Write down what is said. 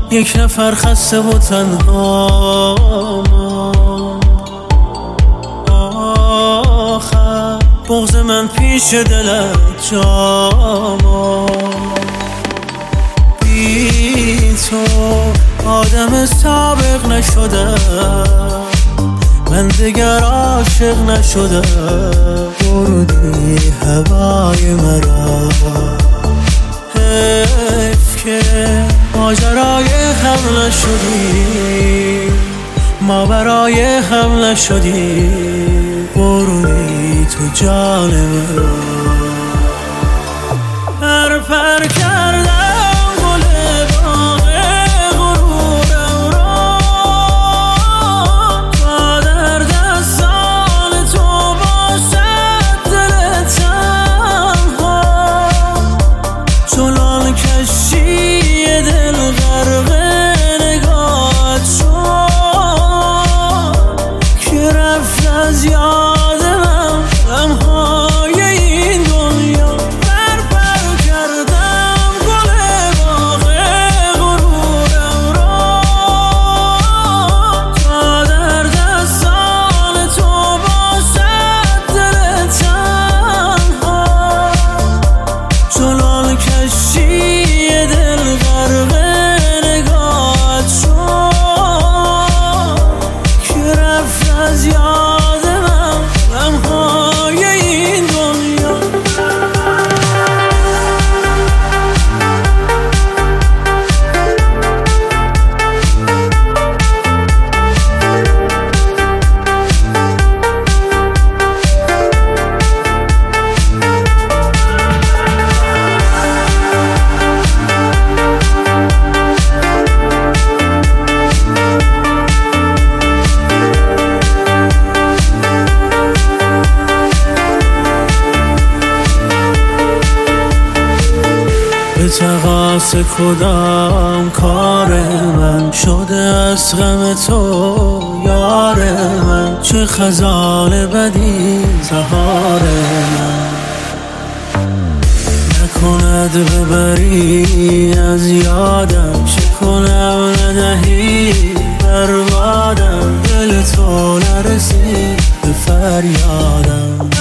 یک نفر خسته و تنها آخر بغض من پیش دلت جاما بی تو آدم سابق نشدم من دیگر عاشق نشدم بردی هوای مرا حیف که ماجرای هم نشدی ما برای هم نشدی بردی تو جان مرا پر کردم از یادم غمهای این دنیا پر کردم گل باغ غرورم را تا در دستان تو باشد دل تنها چنان کشتی دل غرق نگاهت شد که رفت از یادم به تقاص کدام کار من شده از غم تو یار من چه خزان بدی زهار من نکند ببری از یادم چه کنم ندهی بربادم دل تو نرسید به فریادم